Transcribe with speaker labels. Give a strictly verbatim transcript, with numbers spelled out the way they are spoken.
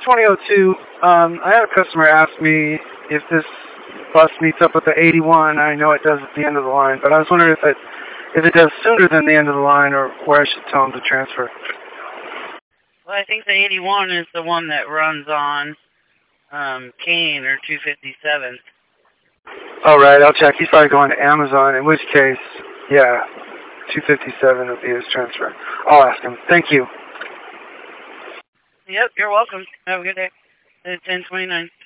Speaker 1: twenty oh two. Um, I had a customer ask me if this bus meets up with the eighty-one. I know it does at the end of the line, but I was wondering if it if it does sooner than the end of the line, or where I should tell him to transfer.
Speaker 2: Well, I think the eighty-one is the one that runs on um, Kane or two fifty-seven.
Speaker 1: All right, I'll check. He's probably going to Amazon, in which case, yeah, two fifty-seven will be his transfer. I'll ask him. Thank you.
Speaker 2: Yep, you're welcome. Have a good day. It's ten twenty-nine.